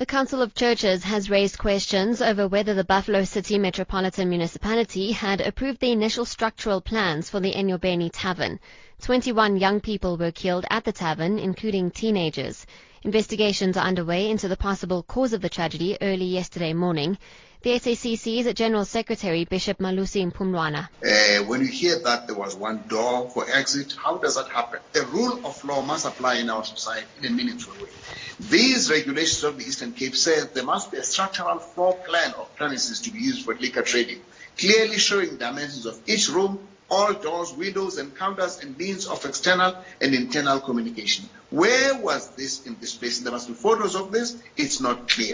The Council of Churches has raised questions over whether the Buffalo City Metropolitan Municipality had approved the initial structural plans for the Enyobeni Tavern. 21 young people were killed at the tavern, including teenagers. Investigations are underway into the possible cause of the tragedy early yesterday morning. The SACC's General Secretary, Bishop Malusi Mpumlwana. When you hear that there was one door for exit, how does that happen? The rule of law must apply in our society in a meaningful way. These regulations of the Eastern Cape say there must be a structural floor plan of premises to be used for liquor trading, clearly showing dimensions of each room, all doors, windows, and counters, and means of external and internal communication. Where was this in this place? There must be photos of this. It's not clear.